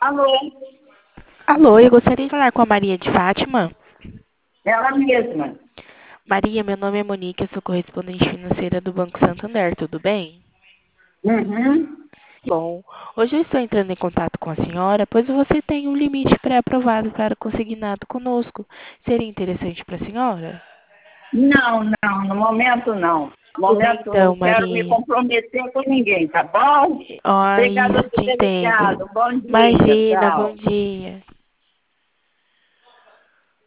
Alô, Alô, eu gostaria de falar com a Maria de Fátima. ela mesma. Maria, meu nome é Monique, eu sou correspondente financeira do Banco Santander, tudo bem? Uhum. Bom, hoje eu estou entrando em contato com a senhora, pois você tem um limite pré-aprovado para consignado conosco. Seria interessante para a senhora? Não, não, no momento não. No Tudo bem momento então, não quero me Maria. comprometer com ninguém, tá bom? Ah, Obrigada isso, por te ter ligado. entendo. Bom dia, Imagina, bom tchau. dia.